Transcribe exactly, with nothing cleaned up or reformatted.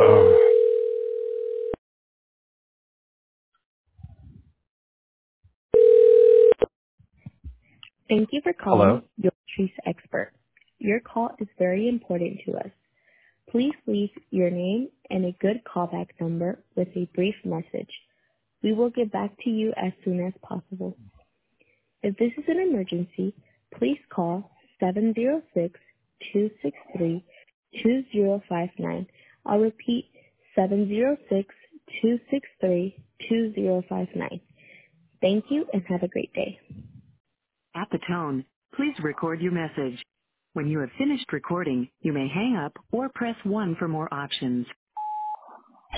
Oh. Thank you for calling Hello? your Trees expert. Your call is very important to us. Please leave your name and a good callback number with a brief message. We will get back to you as soon as possible. If this is an emergency, please call seven zero six, two six three, two zero five nine. I'll repeat seven zero six, two six three, two zero five nine. Thank you and have a great day. At the tone, please record your message. When you have finished recording, you may hang up or press one for more options.